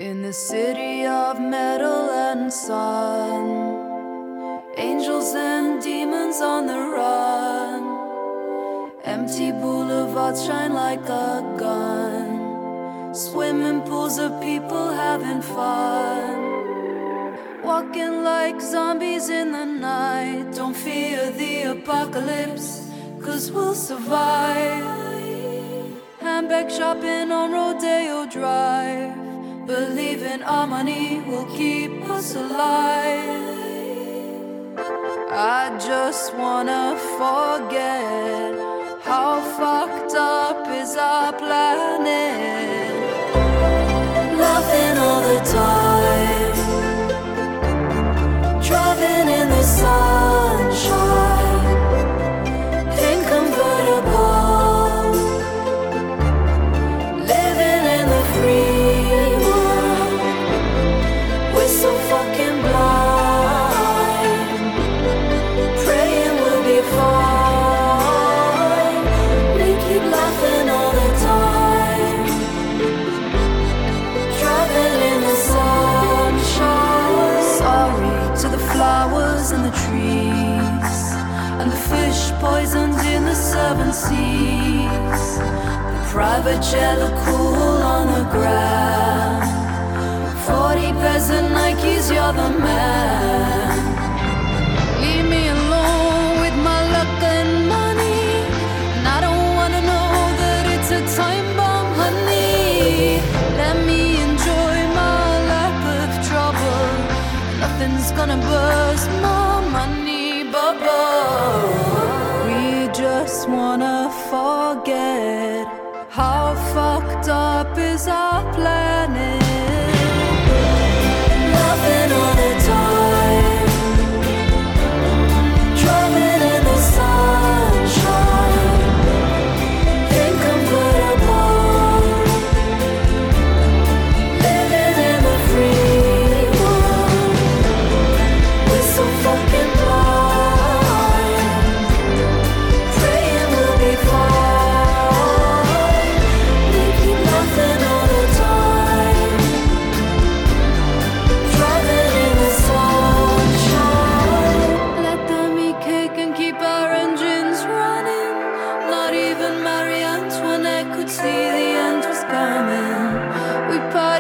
In the city of metal and sun, angels and demons on the run. Empty boulevards shine like a gun. Swimming pools of people having fun. Walking like zombies in the night. Don't fear the apocalypse, 'cause we'll survive. Handbag shopping on Rodeo Drive. Believing our money will keep us alive. I just wanna forget how fucked up is our planet. Laughing all the time, driving in the sunshine, in convertible, living in the free world. We're so fucking blind, praying we'll be fine. We keep laughing all the time, driving in the sunshine. Sorry to the flowers and the trees, and the fish poisoned in the 7 seas. The private jet look cool on the ground. 40 pairs of Nikes, you're the man. Leave me alone with my luck and money, and I don't wanna know that it's a time bomb, honey. Let me enjoy my lack of trouble. Nothing's gonna burst my money bubble. We just wanna forget how fucked up is our planet. Laughing all the time, driving in the sunshine, in convertible, living in the free world. We're so fucking blind, praying we'll be fine. We keep laughing all the time, driving in the sunshine. Let them eat cake and keep our engines running. Not even Marie Antoinette could see the end was coming. We